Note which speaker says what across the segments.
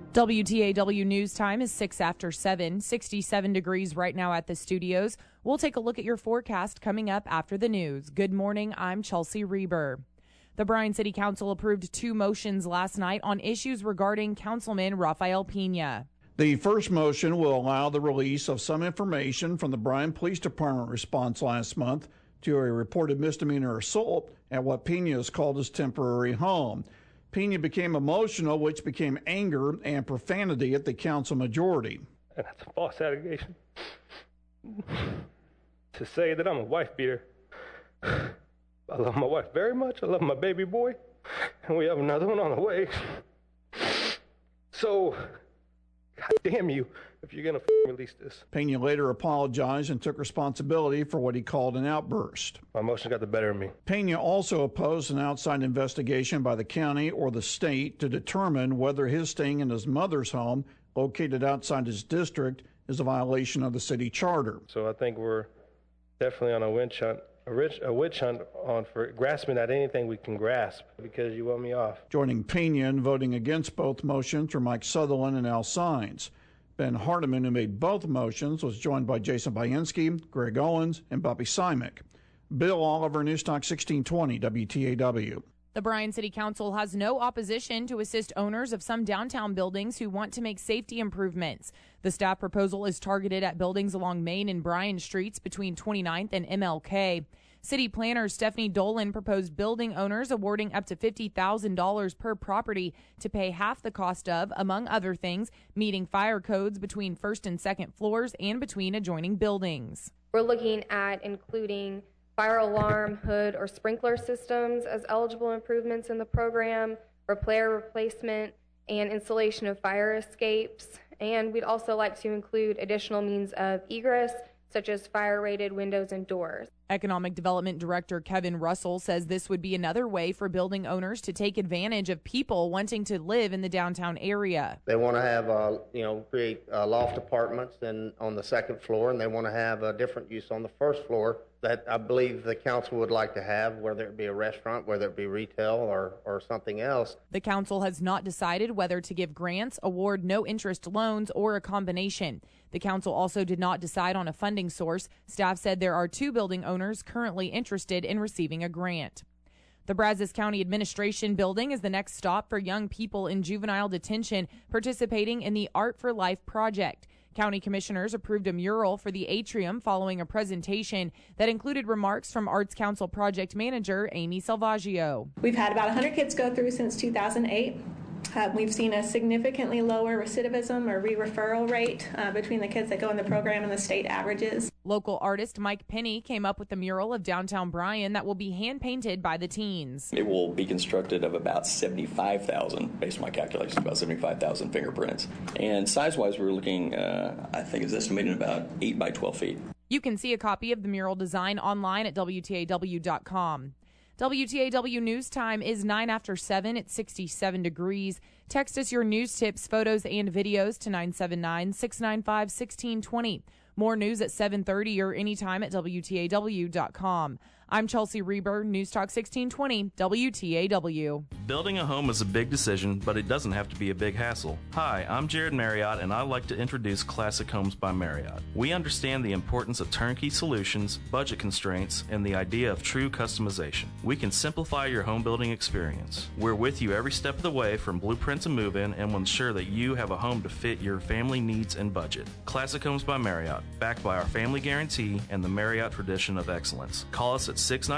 Speaker 1: WTAW News Time is 6 after 7, 67 degrees right now at the studios. We'll take a look at your forecast coming up after the news. Good morning, I'm Chelsea Reber. The Bryan City Council approved 2 motions last night on issues regarding Councilman Rafael Pena.
Speaker 2: The first motion will allow the release of some information from the Bryan Police Department response last month to a reported misdemeanor assault at what Pena has called his temporary home. Pena became emotional, which became anger and profanity at the council majority.
Speaker 3: And that's a false allegation. To say that I'm a wife beater. I love my wife very much. I love my baby boy. And we have another one on the way. So, God damn you if you're going to release this.
Speaker 2: Pena later apologized and took responsibility for what he called an outburst.
Speaker 3: My emotion got the better of me.
Speaker 2: Pena also opposed an outside investigation by the county or the state to determine whether his staying in his mother's home, located outside his district, is a violation of the city charter.
Speaker 3: So I think we're definitely on a witch hunt for grasping at anything we can grasp because you want me off.
Speaker 2: Joining Pena in voting against both motions were Mike Sutherland and Al Sines. Ben Hardiman, who made both motions, was joined by Jason Bainski, Greg Owens, and Bobby Simek. Bill Oliver, Newstalk 1620, WTAW.
Speaker 1: The Bryan City Council has no opposition to assist owners of some downtown buildings who want to make safety improvements. The staff proposal is targeted at buildings along Main and Bryan Streets between 29th and MLK. City planner Stephanie Dolan proposed building owners awarding up to $50,000 per property to pay half the cost of, among other things, meeting fire codes between first and second floors and between adjoining buildings.
Speaker 4: We're looking at including fire alarm, hood, or sprinkler systems as eligible improvements in the program, repair, replacement, and installation of fire escapes. And we'd also like to include additional means of egress, such as fire-rated windows and doors.
Speaker 1: Economic Development Director Kevin Russell says this would be another way for building owners to take advantage of people wanting to live in the downtown area.
Speaker 5: They want to have, create loft apartments on the second floor, and they want to have a different use on the first floor that I believe the council would like to have, whether it be a restaurant, whether it be retail or something else.
Speaker 1: The council has not decided whether to give grants, award no-interest loans, or a combination. The council also did not decide on a funding source. Staff said there are 2 building owners currently interested in receiving a grant. The Brazos County Administration Building is the next stop for young people in juvenile detention participating in the Art for Life project. County commissioners approved a mural for the atrium following a presentation that included remarks from Arts Council project manager Amy Salvaggio.
Speaker 6: We've had about 100 kids go through since 2008. We've seen a significantly lower recidivism or re-referral rate between the kids that go in the program and the state averages.
Speaker 1: Local artist Mike Penny came up with a mural of downtown Bryan that will be hand-painted by the teens.
Speaker 7: It will be constructed of about 75,000, based on my calculations, about 75,000 fingerprints. And size-wise, we're looking, I think it's estimated about 8 by 12 feet.
Speaker 1: You can see a copy of the mural design online at WTAW.com. WTAW News Time is 9 after 7 at 67 degrees. Text us your news tips, photos, and videos to 979-695-1620. More news at 7:30 or anytime at WTAW.com. I'm Chelsea Reber, News Talk 1620, WTAW.
Speaker 8: Building a home is a big decision, but it doesn't have to be a big hassle. Hi, I'm Jared Marriott, and I'd like to introduce Classic Homes by Marriott. We understand the importance of turnkey solutions, budget constraints, and the idea of true customization. We can simplify your home building experience. We're with you every step of the way from blueprint to move-in, and will ensure that you have a home to fit your family needs and budget. Classic Homes by Marriott, backed by our family guarantee and the Marriott tradition of excellence. Call us at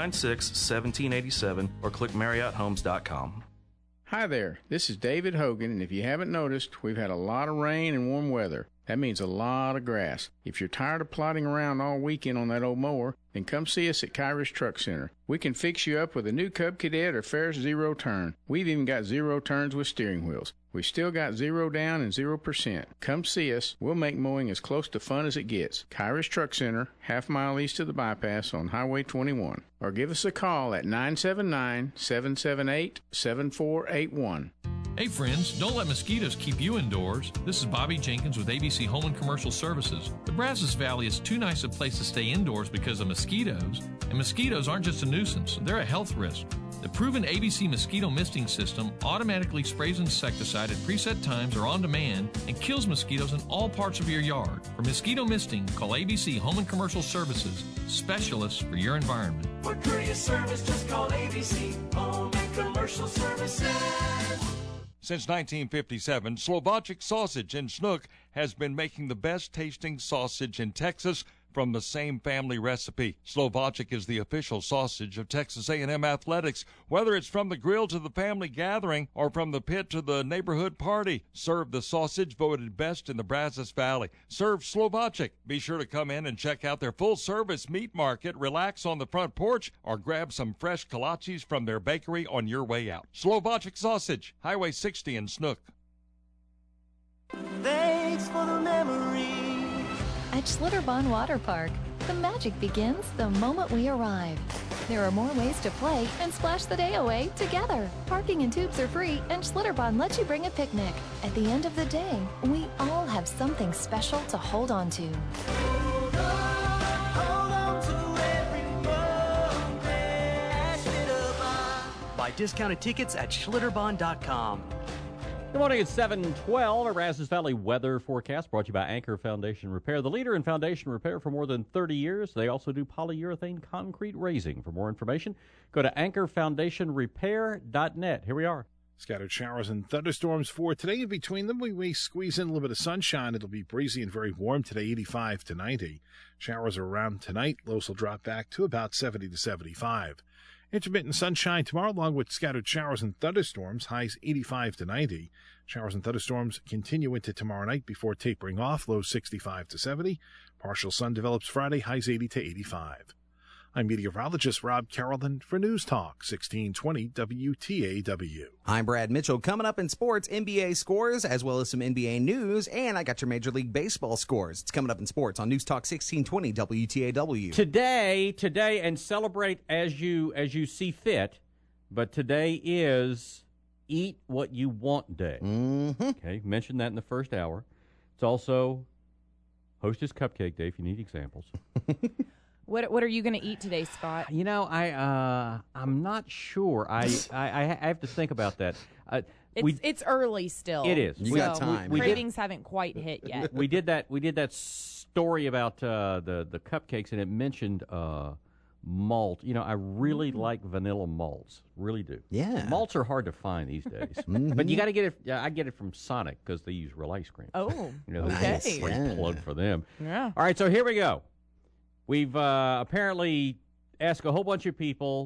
Speaker 8: 696-1787 or click MarriottHomes.com.
Speaker 9: Hi there, this is David Hogan, and if you haven't noticed, we've had a lot of rain and warm weather. That means a lot of grass. If you're tired of plodding around all weekend on that old mower, then come see us at Kyrus Truck Center. We can fix you up with a new Cub Cadet or Ferris Zero Turn. We've even got zero turns with steering wheels. We still got 0 down and 0%. Come see us. We'll make mowing as close to fun as it gets. Kyrus Truck Center, half-mile east of the bypass on Highway 21. Or give us a call at 979-778-7481.
Speaker 10: Hey friends, don't let mosquitoes keep you indoors. This is Bobby Jenkins with ABC Home and Commercial Services. The Brazos Valley is too nice a place to stay indoors because of mosquitoes. And mosquitoes aren't just a nuisance, they're a health risk. The proven ABC mosquito misting system automatically sprays insecticide at preset times or on demand and kills mosquitoes in all parts of your yard. For mosquito misting, call ABC Home and Commercial Services, specialists for your environment.
Speaker 11: For courier service, just call ABC Home and Commercial Services.
Speaker 12: Since 1957, Slovacek Sausage in Snook has been making the best tasting sausage in Texas from the same family recipe. Slovacek is the official sausage of Texas A&M Athletics. Whether it's from the grill to the family gathering or from the pit to the neighborhood party, serve the sausage voted best in the Brazos Valley. Serve Slovacek. Be sure to come in and check out their full-service meat market, relax on the front porch, or grab some fresh kolaches from their bakery on your way out. Slovacek Sausage, Highway 60 in Snook.
Speaker 11: Thanks for the memory.
Speaker 13: At Schlitterbahn Water Park, the magic begins the moment we arrive. There are more ways to play and splash the day away together. Parking and tubes are free, and Schlitterbahn lets you bring a picnic. At the end of the day, we all have something special to hold on to.
Speaker 11: Hold on to every moment at Schlitterbahn.
Speaker 14: Buy discounted tickets at Schlitterbahn.com.
Speaker 15: Good morning, it's 7:12. Our Brazos Valley weather forecast brought to you by Anchor Foundation Repair, the leader in foundation repair for more than 30 years. They also do polyurethane concrete raising. For more information, go to anchorfoundationrepair.net. Here we are.
Speaker 16: Scattered showers and thunderstorms for today. In between them, we may squeeze in a little bit of sunshine. It'll be breezy and very warm today, 85 to 90. Showers are around tonight. Lows will drop back to about 70 to 75. Intermittent sunshine tomorrow, along with scattered showers and thunderstorms, highs 85 to 90. Showers and thunderstorms continue into tomorrow night before tapering off, lows 65 to 70. Partial sun develops Friday, highs 80 to 85. I'm meteorologist Rob Carrollton for News Talk 1620 WTAW.
Speaker 17: I'm Brad Mitchell. Coming up in sports, NBA scores as well as some NBA news, and I got your Major League Baseball scores. It's coming up in sports on News Talk 1620 WTAW.
Speaker 15: Today, and celebrate as you see fit, but today is Eat What You Want Day.
Speaker 17: Mm-hmm.
Speaker 15: Okay, mentioned that in the first hour. It's also Hostess Cupcake Day if you need examples.
Speaker 1: What are you going to eat today, Scott?
Speaker 15: You know, I'm not sure. I have to think about that.
Speaker 1: It's early still.
Speaker 15: It is.
Speaker 17: You got time.
Speaker 1: Cravings haven't quite hit yet.
Speaker 15: We did that story about the cupcakes, and it mentioned malt. You know, I really like vanilla malts. Really do.
Speaker 17: Yeah.
Speaker 15: Malts are hard to find these days. But you got to get it. I get it from Sonic because they use real ice cream.
Speaker 1: Oh,
Speaker 15: you know,
Speaker 1: okay.
Speaker 15: Free plug for them.
Speaker 1: Yeah.
Speaker 15: All right, so here we go. We've apparently asked a whole bunch of people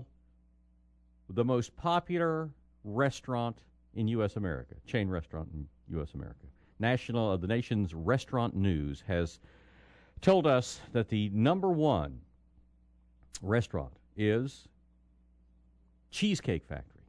Speaker 15: the most popular restaurant in U.S. America, chain restaurant in U.S. America. The nation's restaurant news has told us that the number one restaurant is Cheesecake Factory.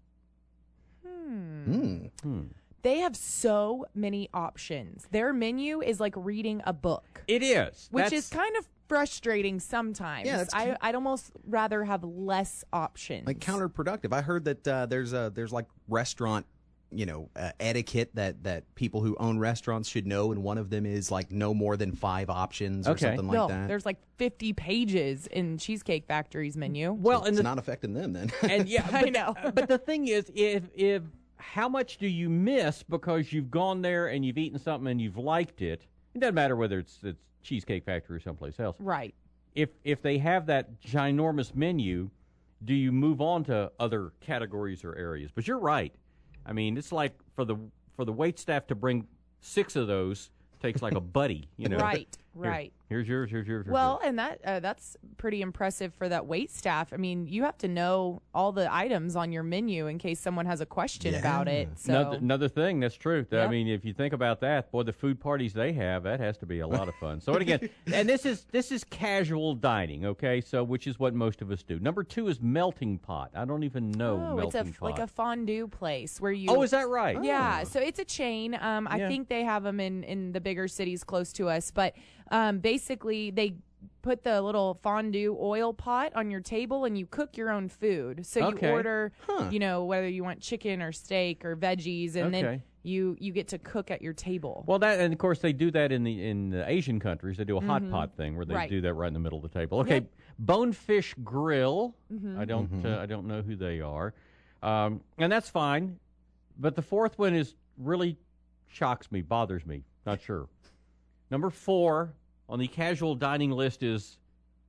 Speaker 1: They have so many options. Their menu is like reading a book.
Speaker 15: It is.
Speaker 1: Which is kind of frustrating sometimes.
Speaker 17: Yeah,
Speaker 1: I'd almost rather have less options.
Speaker 17: Like counterproductive. I heard that there's like restaurant, etiquette that people who own restaurants should know, and one of them is like no more than 5 options or something like that.
Speaker 1: There's like 50 pages in Cheesecake Factory's menu.
Speaker 15: Well,
Speaker 17: it's not affecting them then.
Speaker 15: And yeah,
Speaker 1: I know.
Speaker 15: But the thing is, if how much do you miss because you've gone there and you've eaten something and you've liked it? It doesn't matter whether it's Cheesecake Factory or someplace else.
Speaker 1: Right.
Speaker 15: If they have that ginormous menu, do you move on to other categories or areas? But you're right. I mean, it's like for the wait staff to bring 6 of those takes like a buddy,
Speaker 1: Right.
Speaker 15: Here's yours.
Speaker 1: Well, and that's pretty impressive for that wait staff. I mean, you have to know all the items on your menu in case someone has a question about it. So
Speaker 15: another thing, that's true.
Speaker 1: Yeah.
Speaker 15: I mean, if you think about that, boy, the food parties they have, that has to be a lot of fun. So again, and this is casual dining, okay? So which is what most of us do. Number 2 is Melting Pot. I don't even know Melting Pot.
Speaker 1: Like a fondue place where you.
Speaker 15: Oh, is that right?
Speaker 1: Yeah. So it's a chain. I think they have them in the bigger cities close to us, but basically they put the little fondue oil pot on your table and you cook your own food. So you order, whether you want chicken or steak or veggies, and then you get to cook at your table.
Speaker 15: Well, and of course they do that in the Asian countries. They do a hot pot thing where they do that right in the middle of the table. Okay,
Speaker 1: Yep.
Speaker 15: Bonefish Grill. I don't know who they are, and that's fine. But the fourth one really shocks me, bothers me. Not sure. Number 4 on the casual dining list is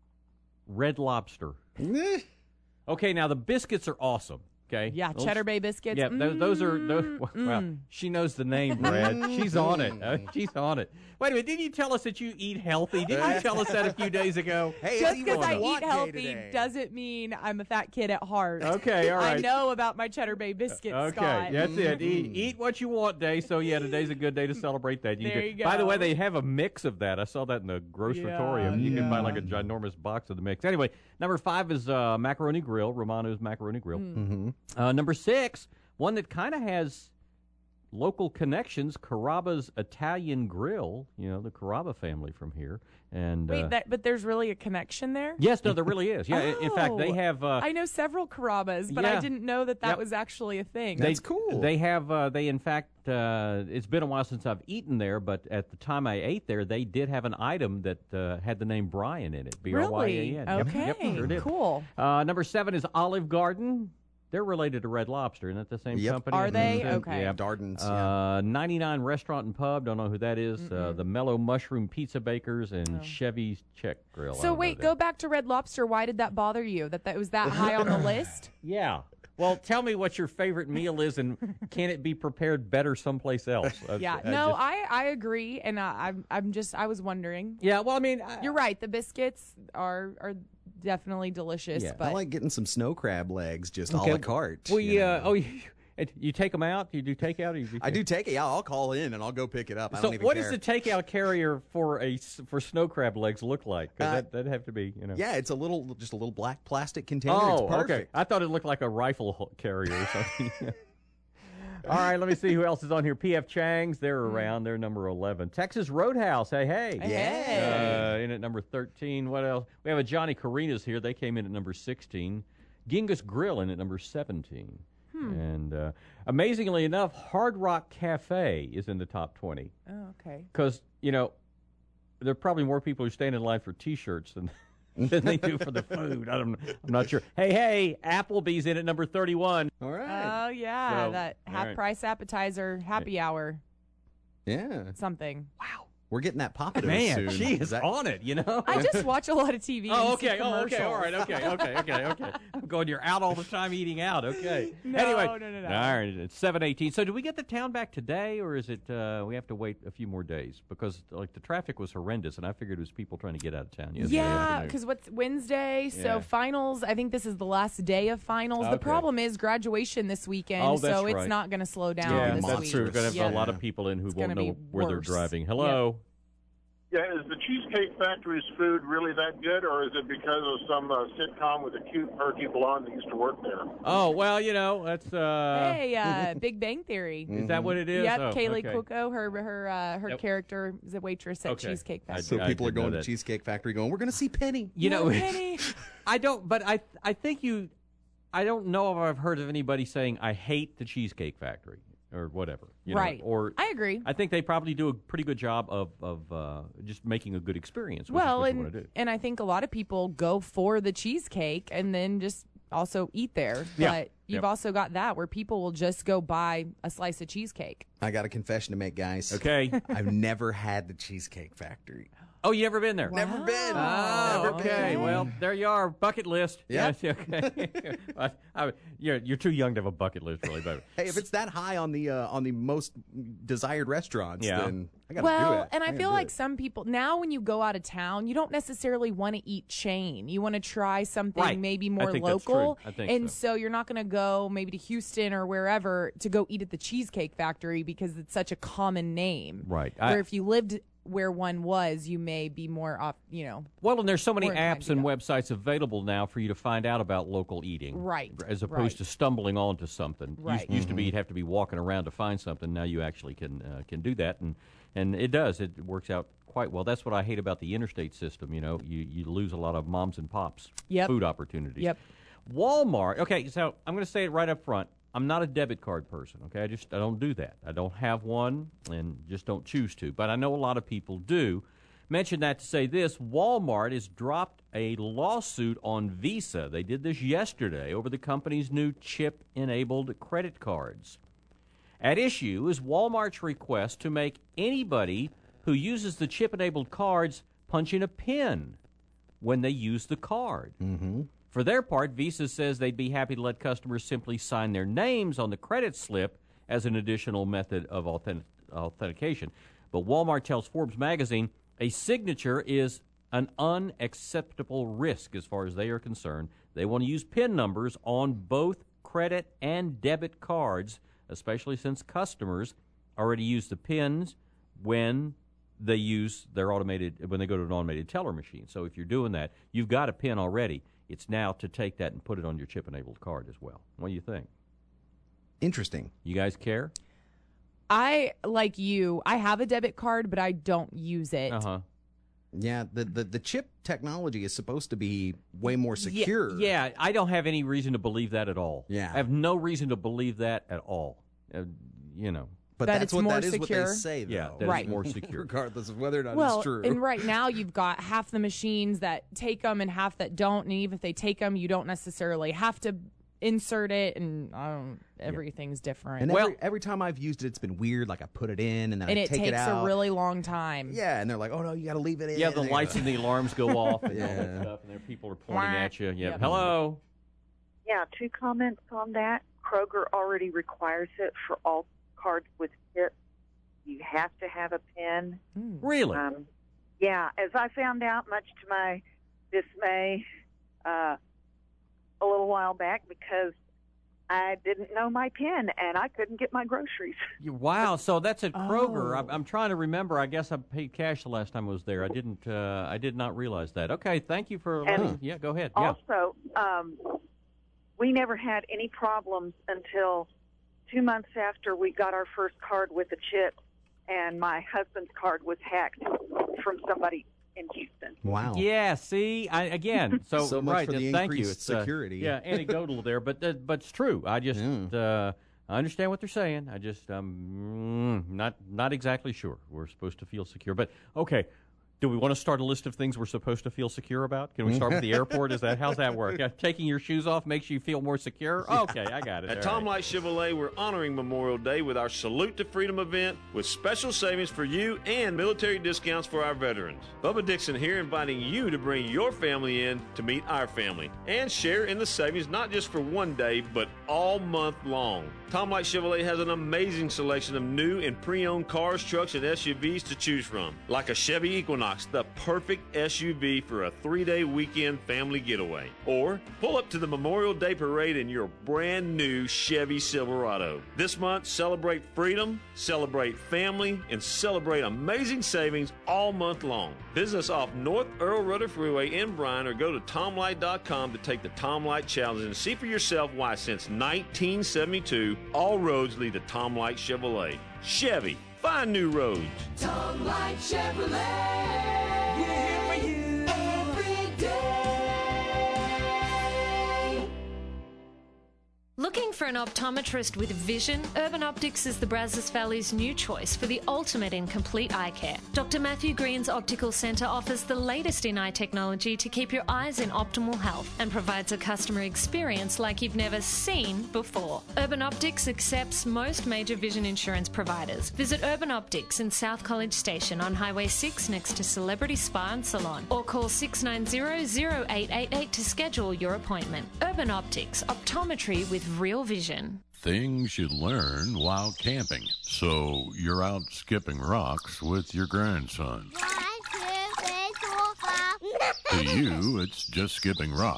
Speaker 15: Red Lobster. Okay, now the biscuits are awesome. Okay.
Speaker 1: Yeah, Cheddar Bay biscuits.
Speaker 15: Yeah, those are. Well, she knows the name, Brad. She's on it. She's on it. Wait a minute. Didn't you tell us that you eat healthy? Didn't you tell us that a few days ago?
Speaker 1: Hey, just because I eat healthy doesn't mean I'm a fat kid at heart.
Speaker 15: Okay, all right.
Speaker 1: I know about my Cheddar Bay biscuits, Scott.
Speaker 15: That's it. Eat what you want day. So, yeah, today's a good day to celebrate that.
Speaker 1: There you go.
Speaker 15: By the way, they have a mix of that. I saw that in the grocery-torium. You can buy like a ginormous box of the mix. Anyway, number 5 is Macaroni Grill, Romano's Macaroni Grill. Number 6, one that kind of has local connections, Carrabba's Italian Grill, the Carrabba family from here. And
Speaker 1: wait, but there's really a connection there?
Speaker 15: Yes, no, there really is. Yeah, in fact, they have...
Speaker 1: I know several Carrabbas, but I didn't know that was actually a thing.
Speaker 17: That's cool.
Speaker 15: They have, in fact, it's been a while since I've eaten there, but at the time I ate there, they did have an item that had the name Brian in it, B-R-Y-A-N.
Speaker 1: Really? Okay,
Speaker 15: yep, sure did.
Speaker 1: Cool.
Speaker 15: Number 7 is Olive Garden. They're related to Red Lobster, isn't that the same company?
Speaker 1: Are they? Okay.
Speaker 15: Yeah.
Speaker 17: Darden's.
Speaker 15: 99 Restaurant and Pub, don't know who that is. The Mellow Mushroom Pizza Bakers and Chevy's Czech Grill.
Speaker 1: So wait, go back to Red Lobster. Why did that bother you? That was that high on the list?
Speaker 15: Yeah. Well, tell me what your favorite meal is, and can it be prepared better someplace else?
Speaker 1: I agree, and I was wondering.
Speaker 15: Yeah, well, I mean,
Speaker 1: you're right. The biscuits are definitely delicious.
Speaker 17: Yeah,
Speaker 1: but
Speaker 17: I like getting some snow crab legs just a la carte.
Speaker 15: Well, you take them out? You do takeout? Or you do
Speaker 17: I do take it. Yeah, I'll call in and I'll go pick it up. I
Speaker 15: so
Speaker 17: don't even
Speaker 15: what
Speaker 17: care.
Speaker 15: Does the takeout carrier for snow crab legs look like? That'd have to be,
Speaker 17: Yeah, it's just a little black plastic container.
Speaker 15: Oh,
Speaker 17: it's perfect.
Speaker 15: Okay. I thought it looked like a rifle carrier or something. All right, let me see who else is on here. P.F. Chang's, they're around. They're number 11. Texas Roadhouse, hey.
Speaker 17: Yeah.
Speaker 15: In at number 13. What else? We have a Johnny Carina's here. They came in at number 16. Genghis Grill in at number 17. And amazingly enough, Hard Rock Cafe is in the top 20.
Speaker 1: Oh, okay.
Speaker 15: Because, there are probably more people who stand in line for T-shirts than they do for the food. I'm not sure. Hey, Applebee's in at number 31.
Speaker 17: All right.
Speaker 1: Oh, yeah, that half-price appetizer happy hour.
Speaker 17: Yeah.
Speaker 1: Something.
Speaker 17: Wow. We're getting that Papa
Speaker 15: Man,
Speaker 17: soon.
Speaker 15: she is on it,
Speaker 1: I just watch a lot of TV.
Speaker 15: Oh, okay. All right. Okay. I'm going, you're out all the time eating out. Okay.
Speaker 1: No.
Speaker 15: All right, it's 7:18. So do we get the town back today, or is it we have to wait a few more days? Because the traffic was horrendous, and I figured it was people trying to get out of town yesterday.
Speaker 1: Yeah, because what's Wednesday? So finals, I think this is the last day of finals.
Speaker 15: Okay.
Speaker 1: The problem is graduation this weekend, so it's not going to slow down this
Speaker 15: that's
Speaker 1: week.
Speaker 15: true. We're going to have a lot of people in who won't know where they're driving. Hello.
Speaker 18: Yeah, is the Cheesecake Factory's food really that good, or is it because of some sitcom with a cute, perky blonde that used to work there?
Speaker 15: Oh, well, that's...
Speaker 1: Big Bang Theory.
Speaker 15: Is that what it is?
Speaker 1: Yep,
Speaker 15: Oh,
Speaker 1: Kaylee
Speaker 15: okay.
Speaker 1: Cuoco, her character is a waitress at Cheesecake Factory.
Speaker 17: So people are going to Cheesecake Factory going, we're going to see Penny.
Speaker 1: Penny.
Speaker 15: I don't know if I've heard of anybody saying, I hate the Cheesecake Factory. Or whatever,
Speaker 1: right?
Speaker 15: Or
Speaker 1: I agree.
Speaker 15: I think they probably do a pretty good job of just making a good experience. Which is what you want to do.
Speaker 1: And I think a lot of people go for the cheesecake and then just also eat there. But you've also got that where people will just go buy a slice of cheesecake.
Speaker 17: I got a confession to make, guys.
Speaker 15: Okay,
Speaker 17: I've never had the Cheesecake Factory.
Speaker 15: Oh, you never been there?
Speaker 17: Never been.
Speaker 15: Oh,
Speaker 17: Never
Speaker 15: okay.
Speaker 17: been.
Speaker 15: Well, there you are. Bucket list.
Speaker 17: Yep.
Speaker 15: Yes, okay. You're too young to have a bucket list, really. But
Speaker 17: hey, if it's that high on the most desired restaurants, then I got to do it.
Speaker 1: And I feel like some people now, when you go out of town, you don't necessarily want to eat chain. You want to try something maybe more local.
Speaker 15: That's true. I think
Speaker 1: and so you're not going to go maybe to Houston or wherever to go eat at the Cheesecake Factory because it's such a common name.
Speaker 15: Right.
Speaker 1: Where if you lived where one was, you may be more off,
Speaker 15: Well, and there's so many
Speaker 1: more
Speaker 15: apps and websites available now for you to find out about local eating.
Speaker 1: Right.
Speaker 15: As opposed to stumbling onto something.
Speaker 1: Right.
Speaker 15: Used to be you'd have to be walking around to find something. Now you actually can do that, and it does. It works out quite well. That's what I hate about the interstate system. You know, you lose a lot of moms and pops food opportunities.
Speaker 1: Yep.
Speaker 15: Walmart. Okay, so I'm going to say it right up front. I'm not a debit card person, okay? I don't do that. I don't have one and just don't choose to. But I know a lot of people do. Mention that to say this. Walmart has dropped a lawsuit on Visa. They did this yesterday over the company's new chip-enabled credit cards. At issue is Walmart's request to make anybody who uses the chip-enabled cards punch in a PIN when they use the card.
Speaker 17: Mm-hmm.
Speaker 15: For their part, Visa says they'd be happy to let customers simply sign their names on the credit slip as an additional method of authentication. But Walmart tells Forbes magazine a signature is an unacceptable risk as far as they are concerned. They want to use PIN numbers on both credit and debit cards, especially since customers already use the PINs when they use when they go to an automated teller machine. So if you're doing that, you've got a PIN already. It's now to take that and put it on your chip-enabled card as well. What do you think?
Speaker 17: Interesting.
Speaker 15: You guys care?
Speaker 1: I, like you, I have a debit card, but I don't use it.
Speaker 15: Uh-huh.
Speaker 17: Yeah, the chip technology is supposed to be way more secure.
Speaker 15: Yeah, I don't have any reason to believe that at all.
Speaker 17: Yeah.
Speaker 15: I have no reason to believe that at all. You know.
Speaker 17: But
Speaker 1: that
Speaker 17: that's
Speaker 1: it's more
Speaker 17: what
Speaker 1: secure.
Speaker 17: they say, though.
Speaker 15: Yeah, that is more secure.
Speaker 17: Regardless of whether or not
Speaker 1: Well,
Speaker 17: it's true.
Speaker 1: and right now you've got half the machines that take them and half that don't. And even if they take them, you don't necessarily have to insert it. And everything's different.
Speaker 17: And every time I've used it, it's been weird. Like I put it in and then I take it out.
Speaker 1: And it takes a really long time.
Speaker 17: Yeah, and they're like, oh, no, you got to leave it in.
Speaker 15: Yeah, the lights and the alarms go off and all that stuff. And there people are pointing at you. Yeah. Hello?
Speaker 19: Yeah, 2 comments on that. Kroger already requires it for all cards with chips. You have to have a PIN.
Speaker 15: Really?
Speaker 19: Yeah, as I found out, much to my dismay, a little while back, because I didn't know my PIN and I couldn't get my groceries.
Speaker 15: Wow, so that's at Kroger. I'm trying to remember. I guess I paid cash the last time I was there. I did not realize that. Okay, thank you for letting. Yeah, go ahead.
Speaker 19: Also, we never had any problems until 2 months after we got our first card with a chip, and my husband's card was hacked from somebody in Houston.
Speaker 17: Wow.
Speaker 15: Yeah, see, so
Speaker 17: much
Speaker 15: right,
Speaker 17: for the
Speaker 15: thank you.
Speaker 17: increased security.
Speaker 15: Yeah, anecdotal there, but it's true. I just I understand what they're saying. I just not exactly sure. We're supposed to feel secure, but okay. Do we want to start a list of things we're supposed to feel secure about? Can we start with the airport? How's that work? Taking your shoes off makes you feel more secure? Okay, I got it.
Speaker 20: At Tom Light Chevrolet, we're honoring Memorial Day with our Salute to Freedom event with special savings for you and military discounts for our veterans. Bubba Dixon here inviting you to bring your family in to meet our family and share in the savings not just for one day, but all month long. Tom Light Chevrolet has an amazing selection of new and pre-owned cars, trucks, and SUVs to choose from, like a Chevy Equinox, the perfect SUV for a 3-day weekend family getaway. Or pull up to the Memorial Day Parade in your brand new Chevy Silverado. This month, celebrate freedom, celebrate family, and celebrate amazing savings all month long. Visit us off North Earl Rudder Freeway in Bryan or go to TomLight.com to take the Tom Light Challenge and see for yourself why since 1972, all roads lead to Tom Light Chevrolet. Chevy, find new roads.
Speaker 11: Tom Light Chevrolet. We're here for you every day.
Speaker 21: Looking for an optometrist with vision? Urban Optics is the Brazos Valley's new choice for the ultimate in complete eye care. Dr. Matthew Green's Optical Center offers the latest in eye technology to keep your eyes in optimal health and provides a customer experience like you've never seen before. Urban Optics accepts most major vision insurance providers. Visit Urban Optics in South College Station on Highway 6 next to Celebrity Spa and Salon or call 690-0888 to schedule your appointment. Urban Optics, optometry with real vision.
Speaker 22: Things you learn while camping. So you're out skipping rocks with your grandson.
Speaker 23: 1, 2, 3, 4, 5.
Speaker 22: To you, it's just skipping rocks.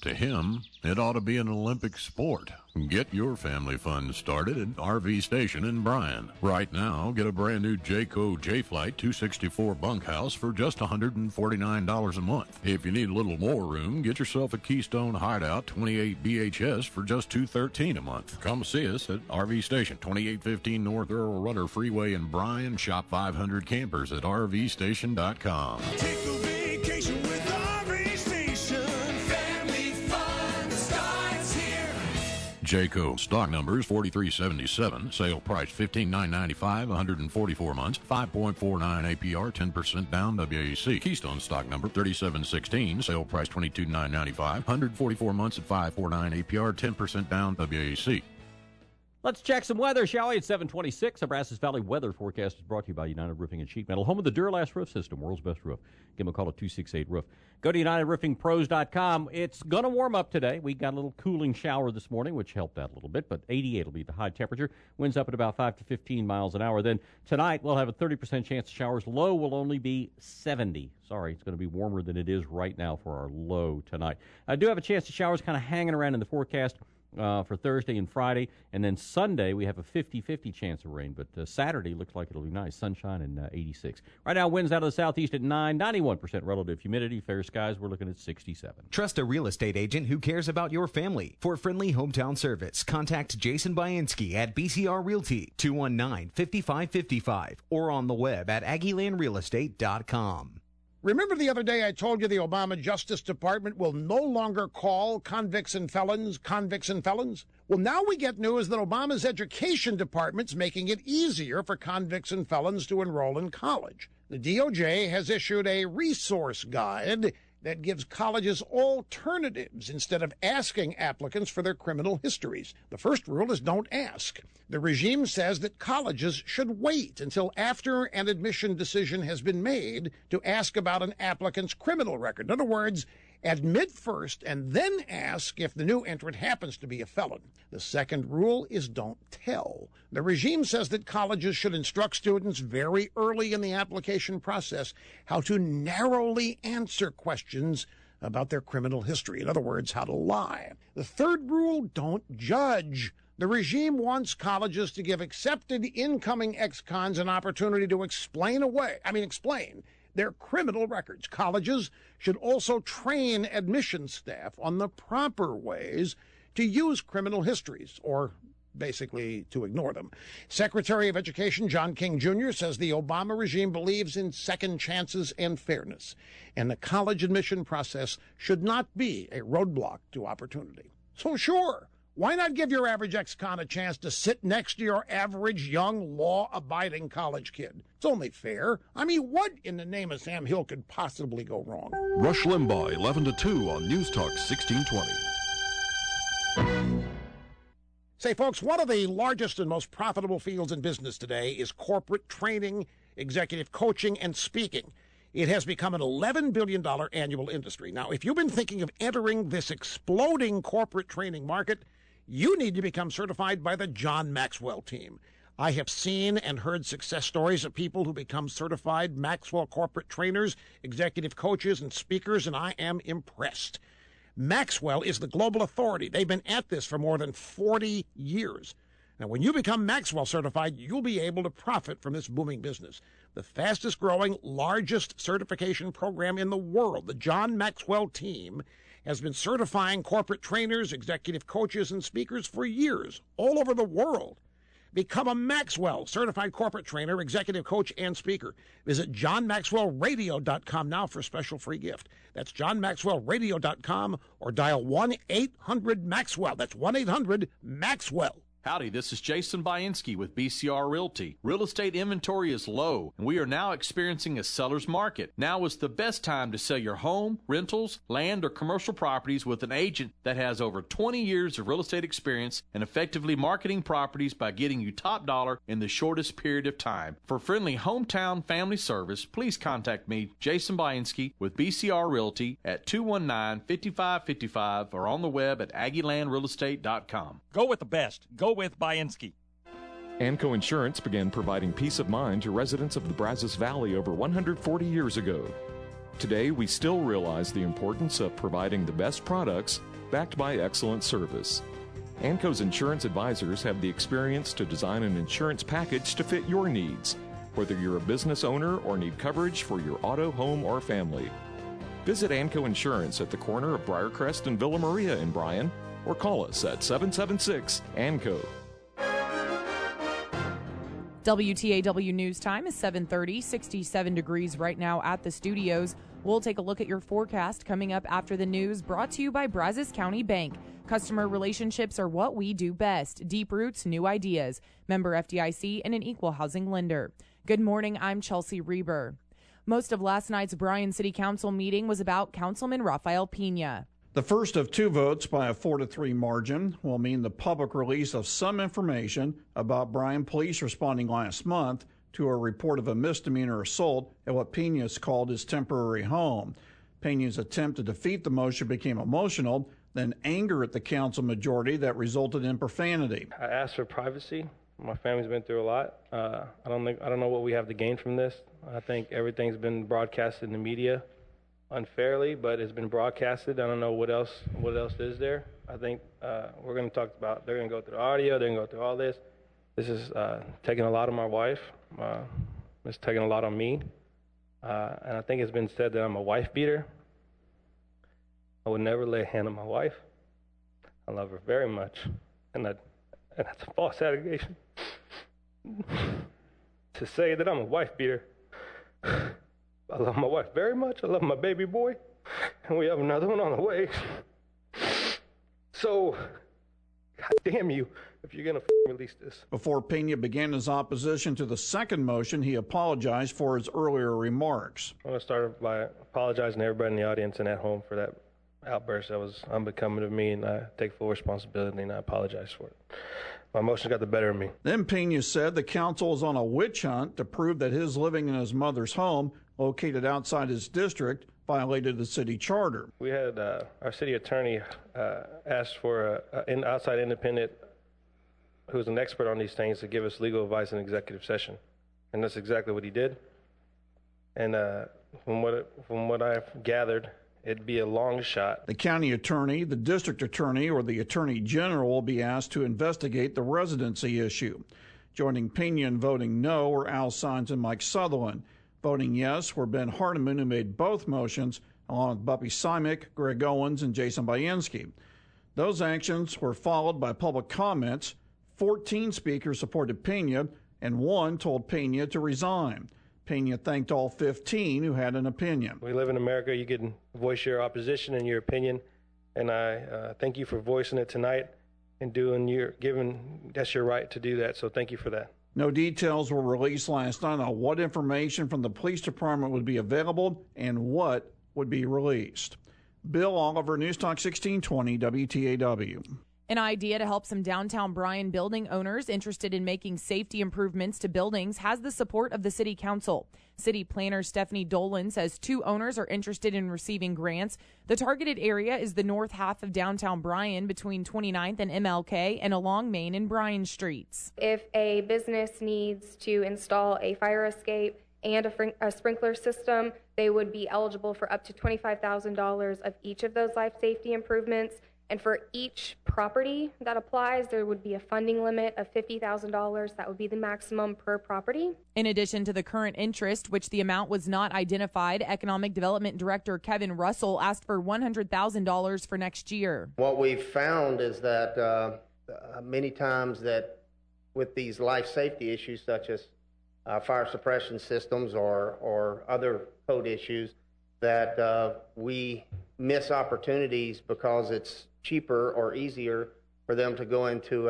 Speaker 22: To him, it ought to be an Olympic sport. Get your family fun started at RV Station in Bryan. Right now, get a brand new Jayco J-Flight 264 bunkhouse for just $149 a month. If you need a little more room, get yourself a Keystone Hideout 28 BHS for just $213 a month. Come see us at RV Station, 2815 North Earl Rudder Freeway in Bryan. Shop 500 campers at RVStation.com.
Speaker 11: Take a vacation with RV Station. Family fun starts here.
Speaker 22: Jayco. Stock number is 4377. Sale price $15,995. 144 months. 5.49 APR. 10% down. WAC. Keystone stock number 3716. Sale price $22,995. 144 months at 5.49 APR. 10% down. WAC.
Speaker 15: Let's check some weather, shall we? It's 726. The Brazos Valley weather forecast is brought to you by United Roofing and Sheet Metal, home of the Duralast roof system, world's best roof. Give them a call at 268-ROOF. Go to UnitedRoofingPros.com. It's going to warm up today. We got a little cooling shower this morning, which helped out a little bit, but 88 will be the high temperature. Winds up at about 5 to 15 miles an hour. Then tonight, we'll have a 30% chance of showers. Low will only be 70. Sorry, it's going to be warmer than it is right now for our low tonight. I do have a chance of showers kind of hanging around in the forecast for Thursday and Friday, and then Sunday we have a 50-50 chance of rain, but Saturday looks like it'll be nice, sunshine and 86. Right now, winds out of the southeast at 9, 91% relative humidity, fair skies, we're looking at 67.
Speaker 2: Trust a real estate agent who cares about your family. For friendly hometown service, contact Jason Bainski at BCR Realty, 219-5555, or on the web at AggieLandRealEstate.com.
Speaker 3: Remember the other day I told you the Obama Justice Department will no longer call convicts and felons convicts and felons? Well, now we get news that Obama's Education Department's making it easier for convicts and felons to enroll in college. The DOJ has issued a resource guide that gives colleges alternatives instead of asking applicants for their criminal histories. The first rule is don't ask. The regime says that colleges should wait until after an admission decision has been made to ask about an applicant's criminal record. In other words, admit first and then ask if the new entrant happens to be a felon. The second rule is don't tell. The regime says that colleges should instruct students very early in the application process how to narrowly answer questions about their criminal history. In other words, how to lie. The third rule, don't judge. The regime wants colleges to give accepted incoming ex-cons an opportunity to explain their criminal records. Colleges should also train admissions staff on the proper ways to use criminal histories, or basically to ignore them. Secretary of Education John King Jr. says the Obama regime believes in second chances and fairness, and the college admission process should not be a roadblock to opportunity. So sure, why not give your average ex-con a chance to sit next to your average young, law-abiding college kid? It's only fair. I mean, what in the name of Sam Hill could possibly go wrong?
Speaker 23: Rush Limbaugh, 11 to 2 on News Talk 1620.
Speaker 3: Say, folks, one of the largest and most profitable fields in business today is corporate training, executive coaching, and speaking. It has become an $11 billion annual industry. Now, if you've been thinking of entering this exploding corporate training market, you need to become certified by the John Maxwell team. I have seen and heard success stories of people who become certified Maxwell corporate trainers, executive coaches, and speakers, and I am impressed. Maxwell is the global authority. They've been at this for more than 40 years. Now, when you become Maxwell certified, you'll be able to profit from this booming business. The fastest growing, largest certification program in the world, the John Maxwell team, has been certifying corporate trainers, executive coaches, and speakers for years, all over the world. Become a Maxwell certified corporate trainer, executive coach, and speaker. Visit johnmaxwellradio.com now for a special free gift. That's johnmaxwellradio.com, or dial 1-800-MAXWELL. That's 1-800-MAXWELL.
Speaker 24: Howdy, this is Jason Bainski with BCR Realty. Real estate inventory is low, and we are now experiencing a seller's market. Now is the best time to sell your home, rentals, land, or commercial properties with an agent that has over 20 years of real estate experience and effectively marketing properties by getting you top dollar in the shortest period of time. For friendly hometown family service, please contact me, Jason Bainski, with BCR Realty at 219-5555 or on the web at AggieLandRealEstate.com.
Speaker 25: Go with the best. Go with Bainski.
Speaker 26: Amco Insurance began providing peace of mind to residents of the Brazos Valley over 140 years ago. Today, we still realize the importance of providing the best products backed by excellent service. ANCO's insurance advisors have the experience to design an insurance package to fit your needs, whether you're a business owner or need coverage for your auto, home, or family. Visit ANCO Insurance at the corner of Briarcrest and Villa Maria in Bryan, or call us at 776-ANCO.
Speaker 1: WTAW News Time is 7:30, 67 degrees right now at the studios. We'll take a look at your forecast coming up after the news, brought to you by Brazos County Bank. Customer relationships are what we do best. Deep roots, new ideas. Member FDIC and an equal housing lender. Good morning, I'm Chelsea Reber. Most of last night's Bryan City Council meeting was about Councilman Rafael Pena.
Speaker 4: The first of two votes by a 4-3 margin will mean the public release of some information about Bryan police responding last month to a report of a misdemeanor assault at what Pena's called his temporary home. Pena's attempt to defeat the motion became emotional, then anger at the council majority that resulted in profanity.
Speaker 5: I asked for privacy. My family's been through a lot. I don't know what we have to gain from this. I think everything's been broadcasted in the media unfairly, but it's been broadcasted. I don't know what else is there. I think we're going to talk about, they're going to go through the audio, they're going to go through all this. This is taking a lot on my wife. It's taking a lot on me. And I think it's been said that I'm a wife beater. I would never lay a hand on my wife. I love her very much. And that's a false allegation. To say that I'm a wife beater. I love my wife very much. I love my baby boy. And we have another one on the way. So, God damn you, if you're going to release this.
Speaker 4: Before Pena began his opposition to the second motion, he apologized for his earlier remarks.
Speaker 5: I want to start by apologizing to everybody in the audience and at home for that outburst that was unbecoming of me, and I take full responsibility, and I apologize for it. My emotions got the better of me.
Speaker 4: Then Pena said the council is on a witch hunt to prove that his living in his mother's home, located outside his district, violated the city charter.
Speaker 5: We had our city attorney asked for an outside independent who's an expert on these things to give us legal advice in executive session. And that's exactly what he did. And from what I've gathered, it'd be a long shot.
Speaker 4: The county attorney, the district attorney, or the attorney general will be asked to investigate the residency issue. Joining Pena in voting no were Al Sines and Mike Sutherland. Voting yes were Ben Hardiman, who made both motions, along with Buppy Simic, Greg Owens, and Jason Bayenski. Those actions were followed by public comments. 14 speakers supported Pena, and one told Pena to resign. Pena thanked all 15 who had an opinion.
Speaker 5: We live in America. You can voice your opposition and your opinion, and I thank you for voicing it tonight and that's your right to do that, so thank you for that.
Speaker 4: No details were released last night on what information from the police department would be available and what would be released. Bill Oliver, News Talk 1620, WTAW.
Speaker 1: An idea to help some downtown Bryan building owners interested in making safety improvements to buildings has the support of the City Council. City planner Stephanie Dolan says 2 owners are interested in receiving grants. The targeted area is the north half of downtown Bryan between 29th and MLK and along Main and Bryan streets.
Speaker 6: If a business needs to install a fire escape and a sprinkler system, they would be eligible for up to $25,000 of each of those life safety improvements. And for each property that applies, there would be a funding limit of $50,000. That would be the maximum per property.
Speaker 1: In addition to the current interest, which the amount was not identified, Economic Development Director Kevin Russell asked for $100,000 for next year.
Speaker 7: What we've found is that many times that with these life safety issues such as fire suppression systems or other code issues, that we miss opportunities because it's cheaper or easier for them to go into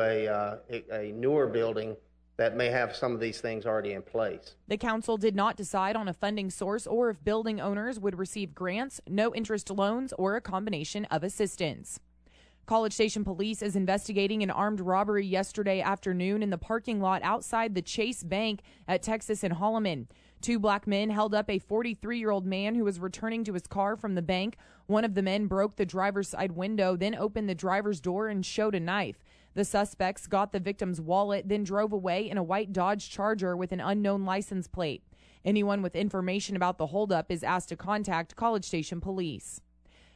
Speaker 7: a newer building that may have some of these things already in place.
Speaker 1: The council did not decide on a funding source or if building owners would receive grants, no interest loans, or a combination of assistance. College Station Police is investigating an armed robbery yesterday afternoon in the parking lot outside the Chase Bank at Texas and Holloman. 2 black men held up a 43-year-old man who was returning to his car from the bank. One of the men broke the driver's side window, then opened the driver's door and showed a knife. The suspects got the victim's wallet, then drove away in a white Dodge Charger with an unknown license plate. Anyone with information about the holdup is asked to contact College Station Police.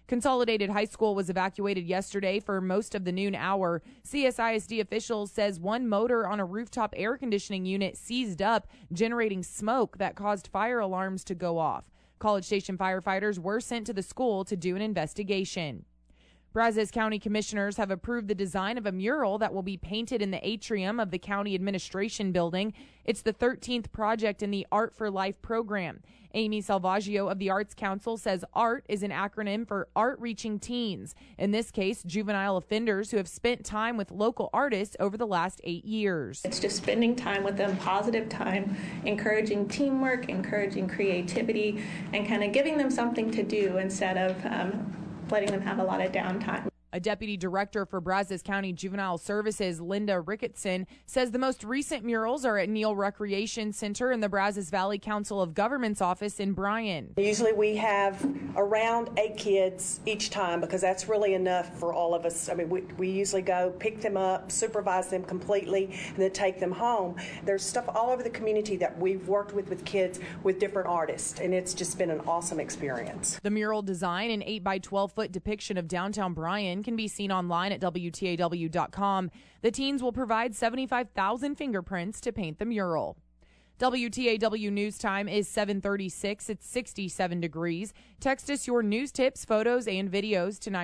Speaker 1: Consolidated High School was evacuated yesterday for most of the noon hour. CSISD officials says one motor on a rooftop air conditioning unit seized up, generating smoke that caused fire alarms to go off. College Station firefighters were sent to the school to do an investigation. Brazos County commissioners have approved the design of a mural that will be painted in the atrium of the county administration building. It's the 13th project in the Art for Life program. Amy Salvaggio of the Arts Council says ART is an acronym for Art Reaching Teens. In this case, juvenile offenders who have spent time with local artists over the last 8 years.
Speaker 8: It's just spending time with them, positive time, encouraging teamwork, encouraging creativity, and kind of giving them something to do instead of letting them have a lot of downtime.
Speaker 1: A deputy director for Brazos County Juvenile Services, Linda Ricketson, says the most recent murals are at Neal Recreation Center in the Brazos Valley Council of Governments office in Bryan.
Speaker 9: Usually we have around 8 kids each time because that's really enough for all of us. I mean, we usually go pick them up, supervise them completely, and then take them home. There's stuff all over the community that we've worked with kids with different artists, and it's just been an awesome experience.
Speaker 1: The mural design, an 8 by 12 foot depiction of downtown Bryan, can be seen online at WTAW.com. The teens will provide 75,000 fingerprints to paint the mural. WTAW News Time is 7:36. It's 67 degrees. Text us your news tips, photos, and videos to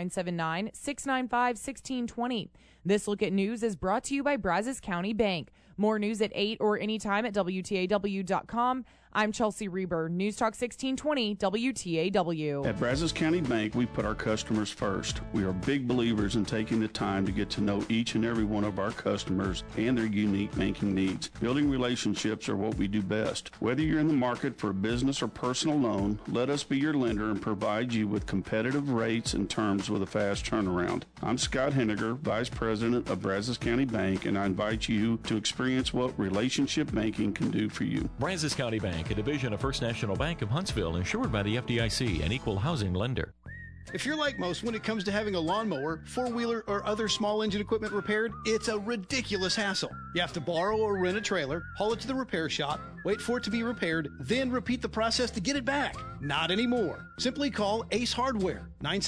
Speaker 1: 979-695-1620. This Look at News is brought to you by Brazos County Bank. More news at 8 or anytime at WTAW.com. I'm Chelsea Reber, News Talk 1620, WTAW.
Speaker 10: At Brazos County Bank, we put our customers first. We are big believers in taking the time to get to know each and every one of our customers and their unique banking needs. Building relationships are what we do best. Whether you're in the market for a business or personal loan, let us be your lender and provide you with competitive rates and terms with a fast turnaround. I'm Scott Henniger, Vice President of Brazos County Bank, and I invite you to experience what relationship banking can do for you.
Speaker 12: Brazos County Bank, a division of First National Bank of Huntsville, insured by the FDIC, an equal housing lender.
Speaker 13: If you're like most when it comes to having a lawnmower, four-wheeler, or other small engine equipment repaired, it's a ridiculous hassle. You have to borrow or rent a trailer, haul it to the repair shop, wait for it to be repaired, then repeat the process to get it back. Not anymore. Simply call Ace Hardware,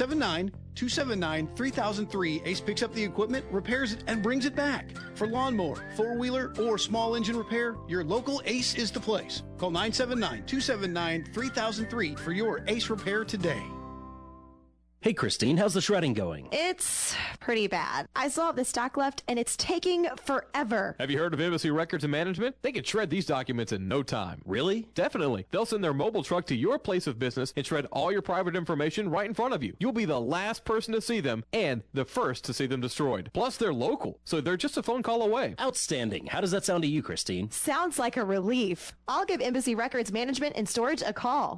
Speaker 13: 979-279-3003. Ace picks up the equipment, repairs it, and brings it back. For lawnmower, four-wheeler, or small engine repair, your local Ace is the place. Call 979-279-3003 for your Ace repair today.
Speaker 14: Hey, Christine, how's the shredding going?
Speaker 27: It's pretty bad. I still have the stock left, and it's taking forever.
Speaker 28: Have you heard of Embassy Records and Management? They can shred these documents in no time.
Speaker 14: Really?
Speaker 28: Definitely. They'll send their mobile truck to your place of business and shred all your private information right in front of you. You'll be the last person to see them and the first to see them destroyed. Plus, they're local, so they're just a phone call away.
Speaker 14: Outstanding. How does that sound to you, Christine?
Speaker 27: Sounds like a relief. I'll give Embassy Records Management and Storage a call.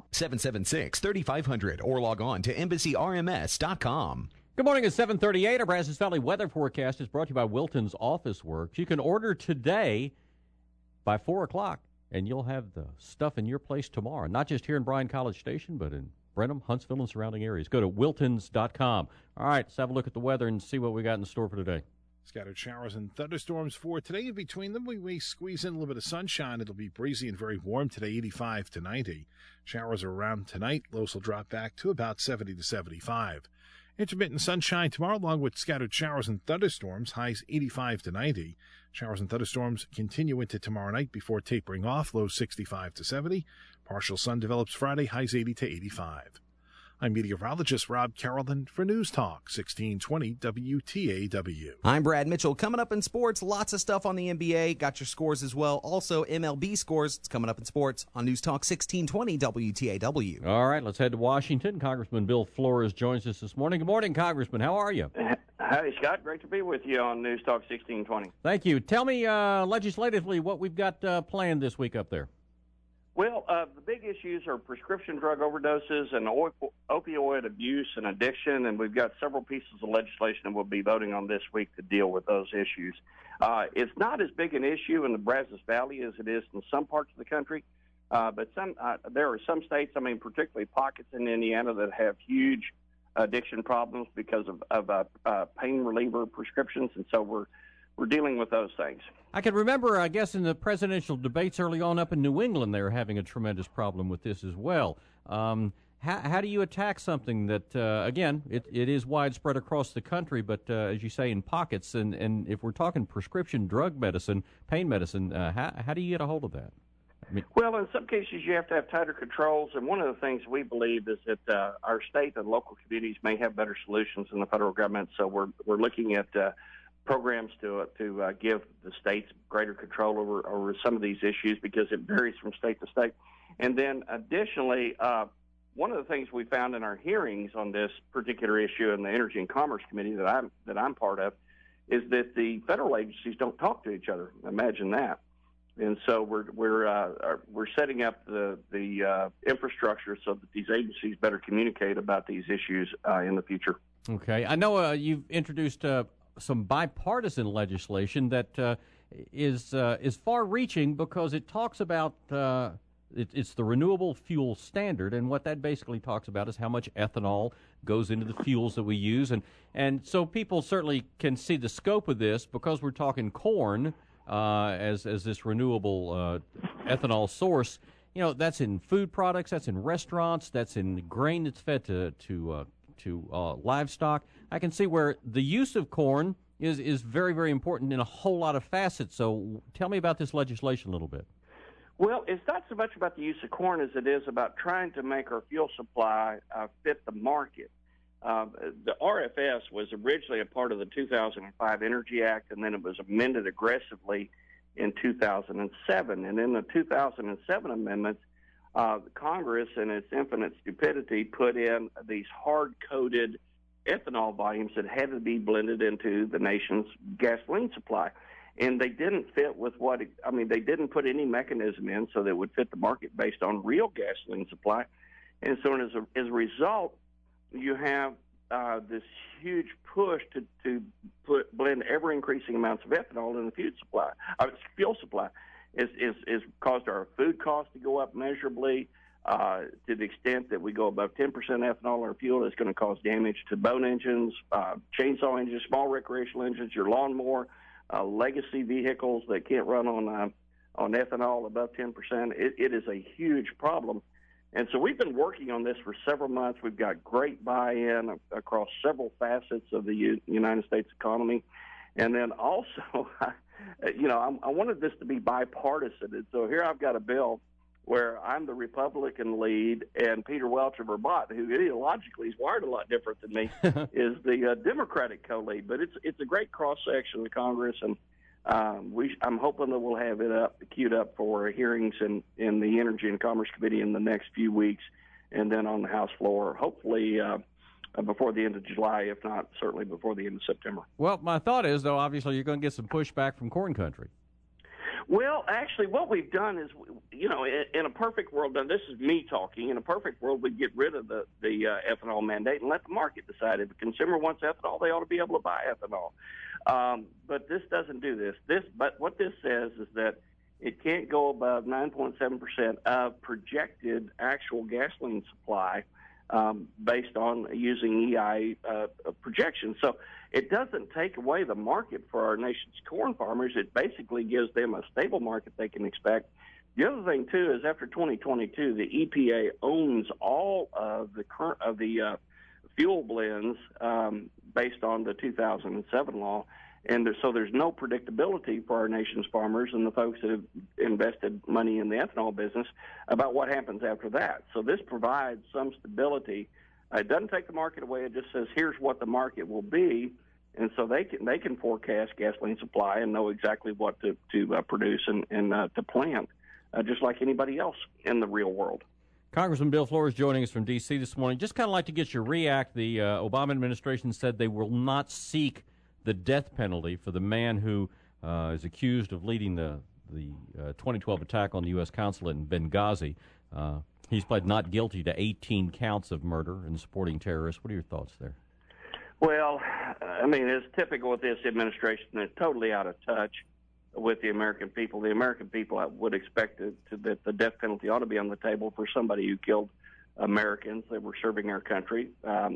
Speaker 2: 776-3500 or log on to embassyRMS.com.
Speaker 15: Good morning at 7:38. Our Brazos Valley weather forecast is brought to you by Wilton's Office Works. You can order today by 4 o'clock, and you'll have the stuff in your place tomorrow. Not just here in Bryan College Station, but in Brenham, Huntsville, and surrounding areas. Go to wiltons.com. All right, let's have a look at the weather and see what we got in store for today.
Speaker 16: Scattered showers and thunderstorms for today. In between them, we may squeeze in a little bit of sunshine. It'll be breezy and very warm today, 85 to 90. Showers are around tonight. Lows will drop back to about 70 to 75. Intermittent sunshine tomorrow, along with scattered showers and thunderstorms. Highs 85 to 90. Showers and thunderstorms continue into tomorrow night before tapering off. Lows 65 to 70. Partial sun develops Friday. Highs 80 to 85. I'm meteorologist Rob Carrollton for News Talk 1620 WTAW.
Speaker 17: I'm Brad Mitchell. Coming up in sports, lots of stuff on the NBA. Got your scores as well. Also, MLB scores. It's coming up in sports on News Talk 1620 WTAW.
Speaker 15: All right, let's head to Washington. Congressman Bill Flores joins us this morning. Good morning, Congressman. How are you?
Speaker 29: Hey, Scott. Great to be with you on News Talk 1620.
Speaker 15: Thank you. Tell me legislatively what we've got planned this week up there.
Speaker 29: Well, the big issues are prescription drug overdoses and opioid abuse and addiction, and we've got several pieces of legislation that we'll be voting on this week to deal with those issues. It's not as big an issue in the Brazos Valley as it is in some parts of the country, but there are some states, I mean, particularly pockets in Indiana, that have huge addiction problems because of pain reliever prescriptions, and so we're dealing with those things.
Speaker 15: I can remember, I guess, in the presidential debates early on up in New England, they were having a tremendous problem with this as well. How do you attack something that, again, it is widespread across the country, but as you say, in pockets? And if we're talking prescription drug medicine, pain medicine, how do you get a hold of that?
Speaker 29: Well, in some cases, you have to have tighter controls. And one of the things we believe is that our state and local communities may have better solutions than the federal government. So we're looking at programs to give the states greater control over some of these issues because it varies from state to state. And then additionally, one of the things we found in our hearings on this particular issue in the Energy and Commerce Committee that I'm part of is that the federal agencies don't talk to each other. Imagine that. And so we're setting up the infrastructure so that these agencies better communicate about these issues in the future.
Speaker 15: Okay. I know you've introduced some bipartisan legislation that is far-reaching because it talks about it's the renewable fuel standard, and what that basically talks about is how much ethanol goes into the fuels that we use, and so people certainly can see the scope of this because we're talking corn as this renewable ethanol source. You know, that's in food products, that's in restaurants, that's in grain that's fed to livestock. I can see where the use of corn is very, very important in a whole lot of facets. So tell me about this legislation a little bit.
Speaker 29: Well, it's not so much about the use of corn as it is about trying to make our fuel supply fit the market. The RFS was originally a part of the 2005 Energy Act, and then it was amended aggressively in 2007. And in the 2007 amendments, Congress, in its infinite stupidity, put in these hard-coded ethanol volumes that had to be blended into the nation's gasoline supply. And they didn't fit with they didn't put any mechanism in so that it would fit the market based on real gasoline supply. And so as a result, you have this huge push to blend ever-increasing amounts of ethanol in the fuel supply. It's caused our food costs to go up measurably to the extent that we go above 10% ethanol in our fuel. It's going to cause damage to boat engines, chainsaw engines, small recreational engines, your lawnmower, legacy vehicles that can't run on ethanol above 10%. It is a huge problem. And so we've been working on this for several months. We've got great buy-in across several facets of the United States economy. And then also, I wanted this to be bipartisan. And so here I've got a bill where I'm the Republican lead and Peter Welch of Vermont, who ideologically is wired a lot different than me, is the Democratic co-lead. But it's a great cross-section of Congress, and I'm hoping that we'll have it queued up for hearings in the Energy and Commerce Committee in the next few weeks, and then on the House floor, hopefully before the end of July, if not certainly before the end of September.
Speaker 15: Well, my thought is, though, obviously you're going to get some pushback from corn country.
Speaker 29: Well, actually, what we've done is, in a perfect world, now this is me talking, in a perfect world, we'd get rid of the ethanol mandate and let the market decide. If a consumer wants ethanol, they ought to be able to buy ethanol. But this doesn't do this. But what this says is that it can't go above 9.7% of projected actual gasoline supply based on using EI projections. So it doesn't take away the market for our nation's corn farmers. It basically gives them a stable market they can expect. The other thing, too, is after 2022, the EPA owns all of the fuel blends based on the 2007 law. And so there's no predictability for our nation's farmers and the folks that have invested money in the ethanol business about what happens after that. So this provides some stability. It doesn't take the market away. It just says here's what the market will be, and so they can forecast gasoline supply and know exactly what to produce and to plant, just like anybody else in the real world.
Speaker 15: Congressman Bill Flores joining us from D.C. this morning. Just kind of like to get your react. The Obama administration said they will not seek the death penalty for the man who is accused of leading the 2012 attack on the U.S. consulate in Benghazi. He's pled not guilty to 18 counts of murder and supporting terrorists. What are your thoughts there?
Speaker 29: Well, I mean, it's typical with this administration. They're totally out of touch with the American people. The American people would expect that the death penalty ought to be on the table for somebody who killed Americans that were serving our country.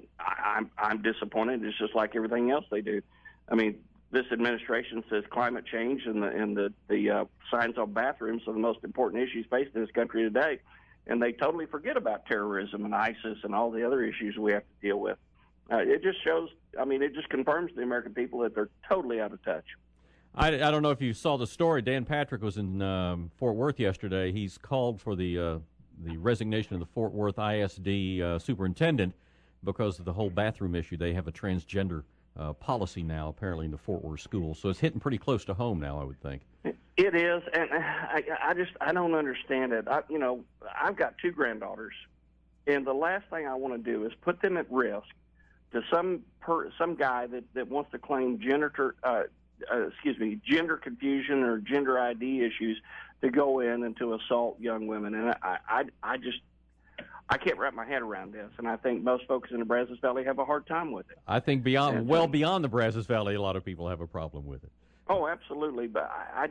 Speaker 29: I'm disappointed. It's just like everything else they do. I mean, this administration says climate change and the signs on bathrooms are the most important issues facing this country today. and they totally forget about terrorism and ISIS and all the other issues we have to deal with. It just shows, it just confirms to the American people that they're totally out of touch.
Speaker 15: I don't know if you saw the story. Dan Patrick was in Fort Worth yesterday. He's called for the resignation of the Fort Worth ISD superintendent because of the whole bathroom issue. They have a transgender policy now, apparently, in the Fort Worth school. So it's hitting pretty close to home now, I would think.
Speaker 29: It is, and I don't understand it. I've got 2 granddaughters, and the last thing I want to do is put them at risk to some guy that wants to claim gender confusion or gender ID issues to go in and to assault young women. And I can't wrap my head around this, and I think most folks in the Brazos Valley have a hard time with it.
Speaker 15: I think beyond the Brazos Valley, a lot of people have a problem with it.
Speaker 29: Oh, absolutely, but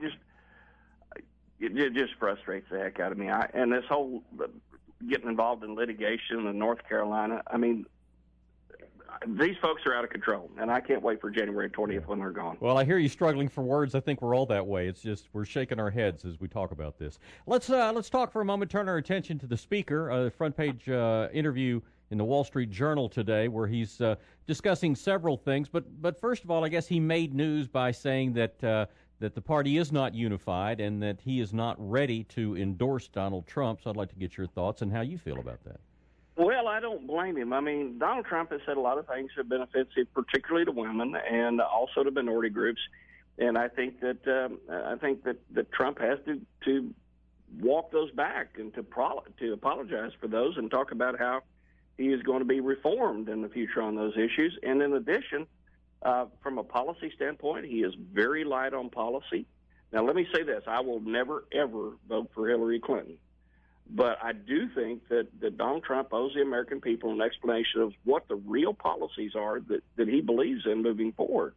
Speaker 29: it just frustrates the heck out of me. And this whole getting involved in litigation in North Carolina, these folks are out of control, and I can't wait for January 20th when they're gone.
Speaker 15: Well, I hear you struggling for words. I think we're all that way. It's just we're shaking our heads as we talk about this. Let's talk for a moment, turn our attention to the speaker, front page interview in the Wall Street Journal today where he's discussing several things. But first of all, I guess he made news by saying that the party is not unified and that he is not ready to endorse Donald Trump. So I'd like to get your thoughts and how you feel about that.
Speaker 29: Well, I don't blame him. Donald Trump has said a lot of things that benefits, particularly to women and also to minority groups. And I think that Trump has to walk those back and to apologize for those and talk about how he is going to be reformed in the future on those issues. And in addition, from a policy standpoint, he is very light on policy. Now, let me say this. I will never, ever vote for Hillary Clinton. But I do think that Donald Trump owes the American people an explanation of what the real policies are that he believes in moving forward.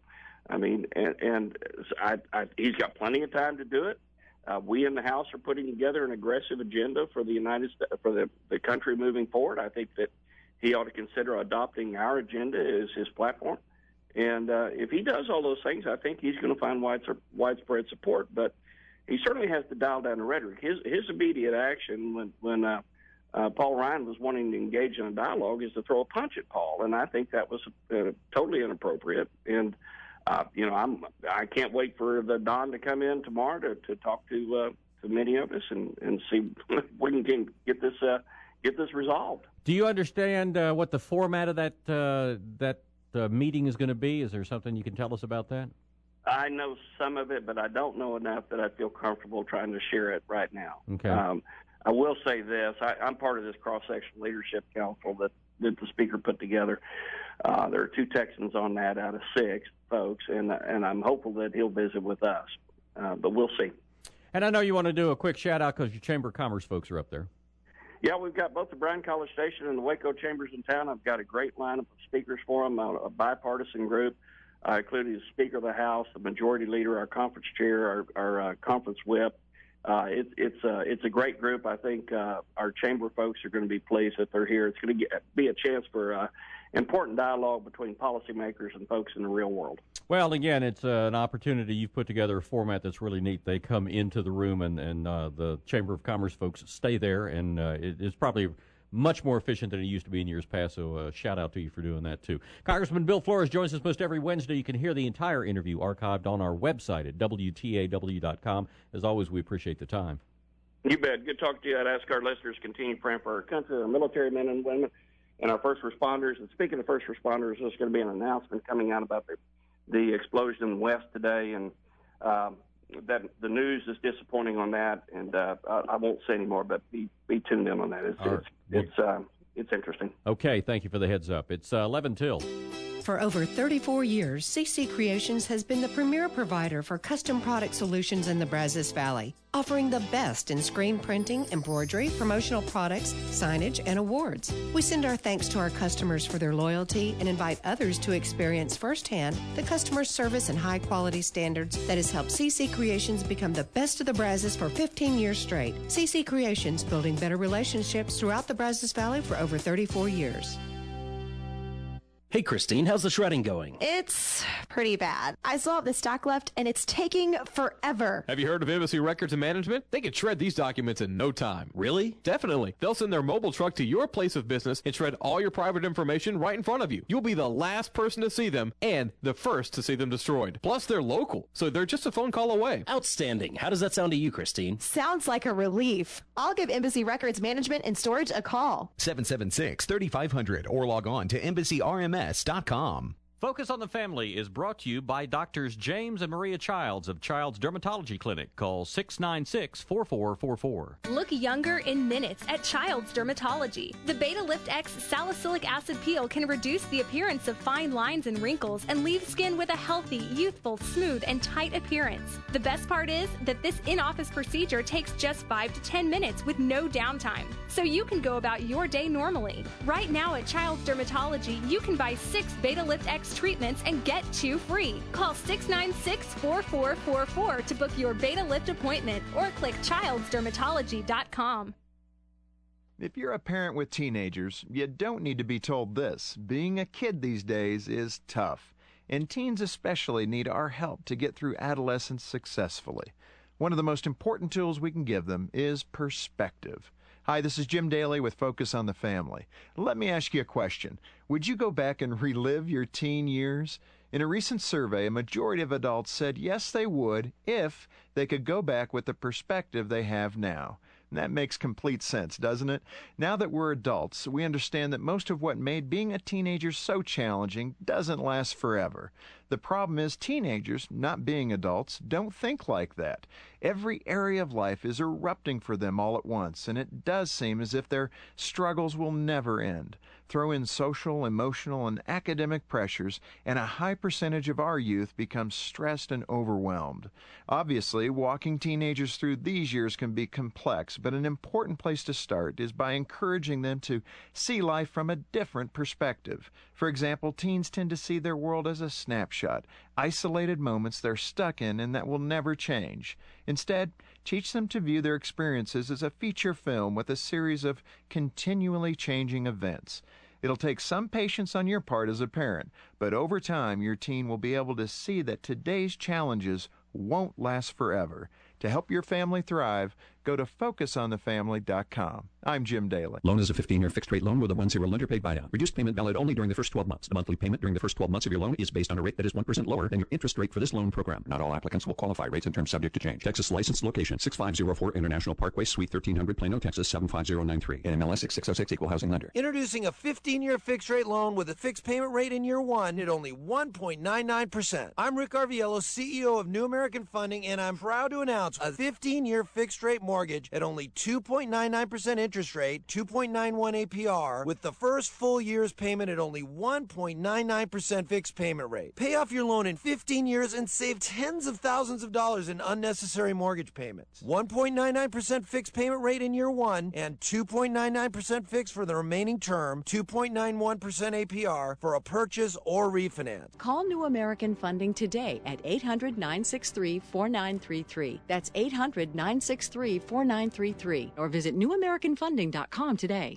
Speaker 29: He's got plenty of time to do it. We in the House are putting together an aggressive agenda for the United States, for the country moving forward. I think that he ought to consider adopting our agenda as his platform. And if he does all those things, I think he's going to find widespread support. But he certainly has to dial down the rhetoric. His immediate action when Paul Ryan was wanting to engage in a dialogue is to throw a punch at Paul, and I think that was totally inappropriate. And I can't wait for the Don to come in tomorrow to talk to many of us and see if we can get this resolved.
Speaker 15: Do you understand what the format of that meeting is going to be? Is there something you can tell us about that?
Speaker 29: I know some of it, but I don't know enough that I feel comfortable trying to share it right now.
Speaker 15: Okay.
Speaker 29: I will say this. I'm part of this cross-section leadership council that the speaker put together. There are 2 Texans on that out of 6 folks, and I'm hopeful that he'll visit with us. But we'll see.
Speaker 15: And I know you want to do a quick shout-out because your Chamber of Commerce folks are up there.
Speaker 29: Yeah, we've got both the Bryan College Station and the Waco Chambers in town. I've got a great lineup of speakers for them, a bipartisan group. Including the Speaker of the House, the Majority Leader, our conference chair, our conference whip. It's a great group. I think our chamber folks are going to be pleased that they're here. It's going to be a chance for important dialogue between policymakers and folks in the real world.
Speaker 15: Well, again, it's an opportunity. You've put together a format that's really neat. They come into the room, and the Chamber of Commerce folks stay there, and it's probably much more efficient than it used to be in years past, so shout out to you for doing that, too. Congressman Bill Flores joins us most every Wednesday. You can hear the entire interview archived on our website at WTAW.com. As always, we appreciate the time.
Speaker 29: You bet. Good talking to you. I'd ask our listeners to continue praying for our country, our military men and women, and our first responders. And speaking of first responders, there's going to be an announcement coming out about the explosion in the West today, and that the news is disappointing on that, and I won't say any more, but be tuned in on that. It's interesting.
Speaker 15: Okay, thank you for the heads up. It's 11 till.
Speaker 3: For over 34 years, CC Creations has been the premier provider for custom product solutions in the Brazos Valley, offering the best in screen printing, embroidery, promotional products, signage, and awards. We send our thanks to our customers for their loyalty and invite others to experience firsthand the customer service and high-quality standards that has helped CC Creations become the best of the Brazos for 15 years straight. CC Creations, building better relationships throughout the Brazos Valley for over 34 years.
Speaker 14: Hey, Christine, how's the shredding going?
Speaker 27: It's pretty bad. I still have the stock left, and it's taking forever.
Speaker 28: Have you heard of Embassy Records and Management? They can shred these documents in no time.
Speaker 14: Really?
Speaker 28: Definitely. They'll send their mobile truck to your place of business and shred all your private information right in front of you. You'll be the last person to see them and the first to see them destroyed. Plus, they're local, so they're just a phone call away.
Speaker 14: Outstanding. How does that sound to you, Christine?
Speaker 27: Sounds like a relief. I'll give Embassy Records Management and Storage a call.
Speaker 2: 776-3500 or log on to EmbassyRMS.com.
Speaker 12: Focus on the Family is brought to you by Doctors James and Maria Childs of Childs Dermatology Clinic. Call 696-4444.
Speaker 11: Look younger in minutes at Childs Dermatology. The Beta Lift X salicylic acid peel can reduce the appearance of fine lines and wrinkles and leave skin with a healthy, youthful, smooth, and tight appearance. The best part is that this in-office procedure takes just 5 to 10 minutes with no downtime, so you can go about your day normally. Right now at Childs Dermatology, you can buy 6 Beta Lift X treatments and get 2 free. Call 696-4444 to book your Beta Lift appointment or click childsdermatology.com.
Speaker 18: If you're a parent with teenagers, you don't need to be told this. Being a kid these days is tough, and teens especially need our help to get through adolescence successfully. One of the most important tools we can give them is perspective. Hi, this is Jim Daly with Focus on the Family. Let me ask you a question. Would you go back and relive your teen years? In a recent survey, a majority of adults said yes, they would if they could go back with the perspective they have now. And that makes complete sense, doesn't it? Now that we're adults, we understand that most of what made being a teenager so challenging doesn't last forever. The problem is teenagers, not being adults, don't think like that. Every area of life is erupting for them all at once, and it does seem as if their struggles will never end. Throw in social, emotional, and academic pressures, and a high percentage of our youth becomes stressed and overwhelmed. Obviously, walking teenagers through these years can be complex, but an important place to start is by encouraging them to see life from a different perspective. For example, teens tend to see their world as a snapshot, isolated moments they're stuck in and that will never change. Instead, teach them to view their experiences as a feature film with a series of continually changing events. It'll take some patience on your part as a parent, but over time your teen will be able to see that today's challenges won't last forever. To help your family thrive, go to FocusOnTheFamily.com. I'm Jim Daly.
Speaker 19: Loan is a 15-year fixed-rate loan with a 1-0 lender paid buyout. Reduced payment valid only during the first 12 months. The monthly payment during the first 12 months of your loan is based on a rate that is 1% lower than your interest rate for this loan program. Not all applicants will qualify. Rates and terms subject to change. Texas licensed location, 6504 International Parkway, Suite 1300, Plano, Texas, 75093. NMLS 6606, Equal Housing Lender.
Speaker 20: Introducing a 15-year fixed-rate loan with a fixed payment rate in year 1 at only 1.99%. I'm Rick Arviello, CEO of New American Funding, and I'm proud to announce a 15-year fixed-rate mortgage at only 2.99% interest rate, 2.91 APR, with the first full year's payment at only 1.99% fixed payment rate. Pay off your loan in 15 years and save tens of thousands of dollars in unnecessary mortgage payments. 1.99% fixed payment rate in year 1 and 2.99% fixed for the remaining term, 2.91% APR for a purchase or refinance.
Speaker 21: Call New American Funding today at 800-963-4933. That's 800-963-4933. Or visit newamericanfunding.com today.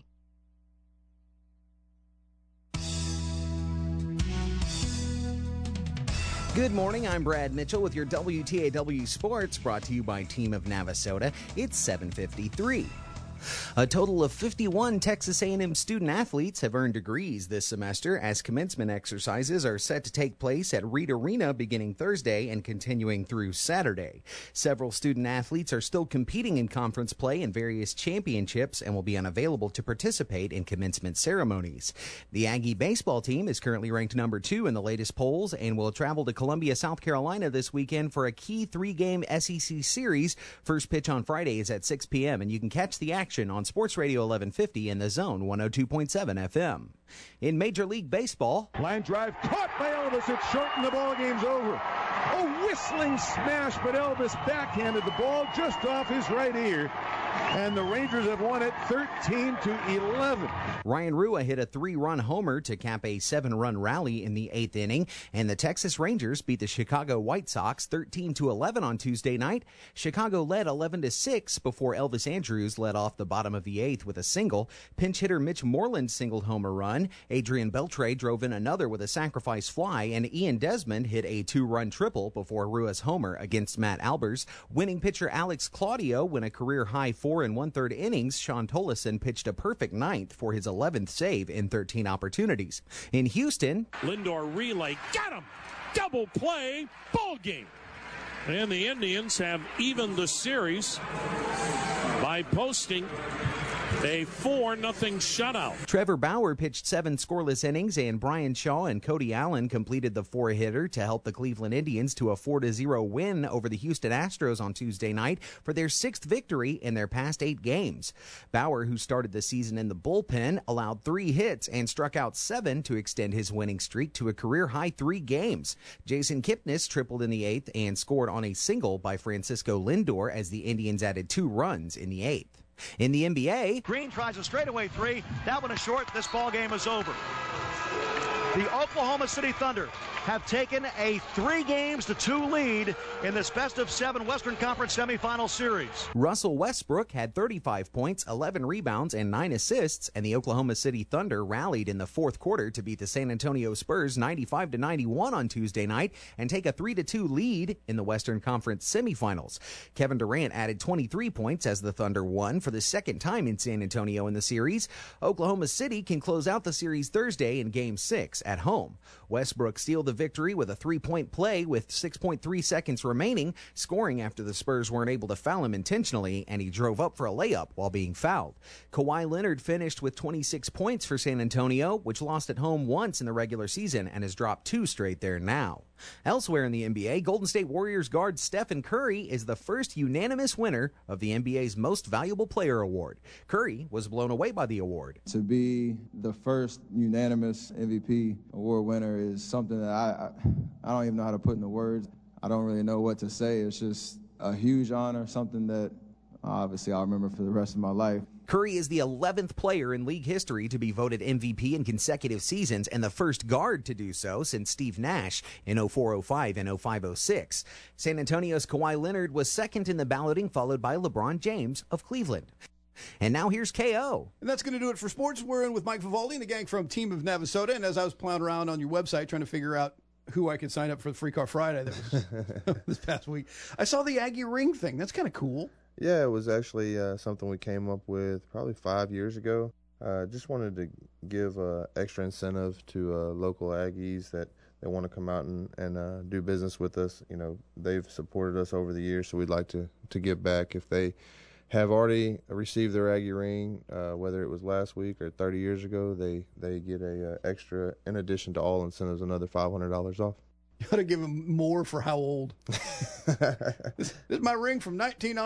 Speaker 2: Good morning, I'm Brad Mitchell with your WTAW Sports, brought to you by Team of Navasota. It's 7:53. A total of 51 Texas A&M student-athletes have earned degrees this semester as commencement exercises are set to take place at Reed Arena beginning Thursday and continuing through Saturday. Several student-athletes are still competing in conference play in various championships and will be unavailable to participate in commencement ceremonies. The Aggie baseball team is currently ranked number 2 in the latest polls and will travel to Columbia, South Carolina this weekend for a key 3-game SEC series. First pitch on Friday is at 6 p.m., and you can catch the action on Sports Radio 1150 in the Zone 102.7 FM. In Major League Baseball,
Speaker 22: line drive caught by Elvis. It's short and the ball game's over. A whistling smash, but Elvis backhanded the ball just off his right ear. and the Rangers have won it 13-11.
Speaker 17: Ryan Rua hit a 3-run homer to cap a 7-run rally in the 8th inning, and the Texas Rangers beat the Chicago White Sox 13-11 on Tuesday night. Chicago led 11-6 before Elvis Andrus led off the bottom of the 8th with a single. Pinch hitter Mitch Moreland singled home a run. Adrian Beltre drove in another with a sacrifice fly, and Ian Desmond hit a 2-run triple before Rua's homer against Matt Albers. Winning pitcher Alex Claudio went a career-high 4 1/3 innings. Sean Tolleson pitched a perfect ninth for his 11th save in 13 opportunities. In Houston,
Speaker 4: Lindor relay, got him! Double play, ball game. And the Indians have evened the series by posting a 4-0 shutout.
Speaker 17: Trevor Bauer pitched 7 scoreless innings, and Brian Shaw and Cody Allen completed the 4-hitter to help the Cleveland Indians to a 4-0 win over the Houston Astros on Tuesday night for their 6th victory in their past 8 games. Bauer, who started the season in the bullpen, allowed 3 hits and struck out 7 to extend his winning streak to a career-high 3 games. Jason Kipnis tripled in the 8th and scored on a single by Francisco Lindor as the Indians added 2 runs in the 8th. In the NBA,
Speaker 5: Green tries a straightaway 3. That one is short. This ball game is over. The Oklahoma City Thunder have taken a 3-2 lead in this best-of-7 Western Conference semifinal series.
Speaker 17: Russell Westbrook had 35 points, 11 rebounds, and 9 assists, and the Oklahoma City Thunder rallied in the 4th quarter to beat the San Antonio Spurs 95-91 on Tuesday night and take a 3-2 lead in the Western Conference semifinals. Kevin Durant added 23 points as the Thunder won for the 2nd time in San Antonio in the series. Oklahoma City can close out the series Thursday in Game 6 at home. Westbrook sealed the victory with a 3-point play with 6.3 seconds remaining, scoring after the Spurs weren't able to foul him intentionally, and he drove up for a layup while being fouled. Kawhi Leonard finished with 26 points for San Antonio, which lost at home once in the regular season and has dropped 2 straight there now. Elsewhere in the NBA, Golden State Warriors guard Stephen Curry is the first unanimous winner of the NBA's Most Valuable Player Award. Curry was blown away by the award.
Speaker 6: To be the first unanimous MVP award winner is something that I don't even know how to put into words. I don't really know what to say. It's just a huge honor, something that obviously I'll remember for the rest of my life.
Speaker 17: Curry is the 11th player in league history to be voted MVP in consecutive seasons and the first guard to do so since Steve Nash in 04-05 and 05-06. San Antonio's Kawhi Leonard was second in the balloting, followed by LeBron James of Cleveland. And now here's KO.
Speaker 13: And that's going to do it for sports. We're in with Mike Vivaldi and the gang from Team of Navasota. And as I was plowing around on your website trying to figure out who I could sign up for the Free Car Friday that was this past week, I saw the Aggie ring thing. That's kind of cool.
Speaker 7: Yeah, it was actually something we came up with probably 5 years ago. Just wanted to give extra incentive to local Aggies that want to come out and do business with us. You know, they've supported us over the years, so we'd like to give back. If they have already received their Aggie ring, whether it was last week or 30 years ago, they get a extra, in addition to all incentives, another $500 off.
Speaker 13: You ought to give them more for how old. This is my ring from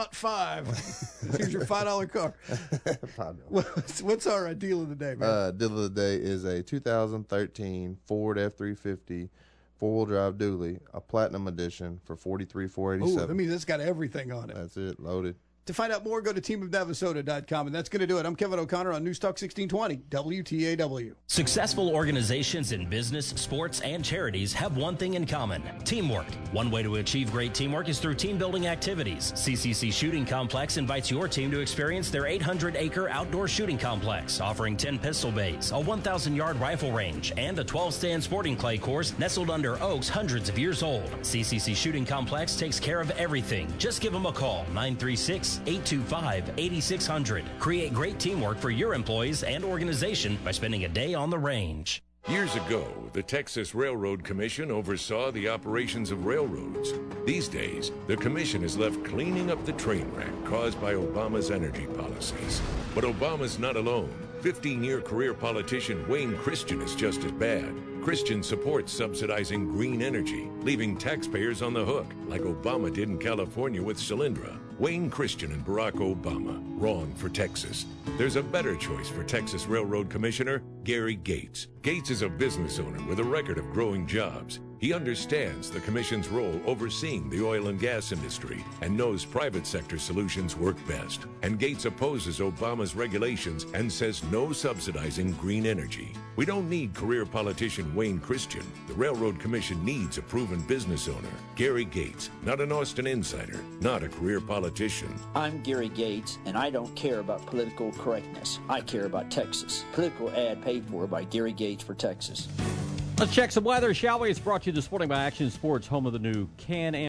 Speaker 13: 1905. Here's your $5 car. What's our deal of the day, man?
Speaker 7: Deal of the day is a 2013 Ford F-350 four-wheel drive dually, a platinum edition for $43,487.
Speaker 13: Oh, I mean, that's got everything on it.
Speaker 7: That's it, loaded.
Speaker 13: To find out more, go to teamofnavasota.com, and that's going to do it. I'm Kevin O'Connor on News Talk 1620, WTAW.
Speaker 8: Successful organizations in business, sports, and charities have one thing in common: teamwork. One way to achieve great teamwork is through team building activities. CCC Shooting Complex invites your team to experience their 800-acre outdoor shooting complex, offering 10 pistol bays, a 1,000-yard rifle range, and a 12-stand sporting clay course nestled under oaks hundreds of years old. CCC Shooting Complex takes care of everything. Just give them a call, 936-825-8600. Create great teamwork for your employees and organization by spending a day on the range.
Speaker 23: Years ago, the Texas Railroad Commission oversaw the operations of railroads. These days, the commission is left cleaning up the train wreck caused by Obama's energy policies. But Obama's not alone. 15-year career politician Wayne Christian is just as bad. Christian supports subsidizing green energy, leaving taxpayers on the hook, like Obama did in California with Solyndra. Wayne Christian and Barack Obama, wrong for Texas. There's a better choice for Texas Railroad Commissioner, Gary Gates. Gates is a business owner with a record of growing jobs. He understands the Commission's role overseeing the oil and gas industry and knows private sector solutions work best. And Gates opposes Obama's regulations and says no subsidizing green energy. We don't need career politician Wayne Christian. The Railroad Commission needs a proven business owner. Gary Gates, not an Austin insider, not a career politician.
Speaker 1: I'm Gary Gates, and I don't care about political correctness. I care about Texas. Political ad paid for by Gary Gates for Texas.
Speaker 9: Let's check some weather, shall we? It's brought to you this morning by Action Sports, home of the new Can-Am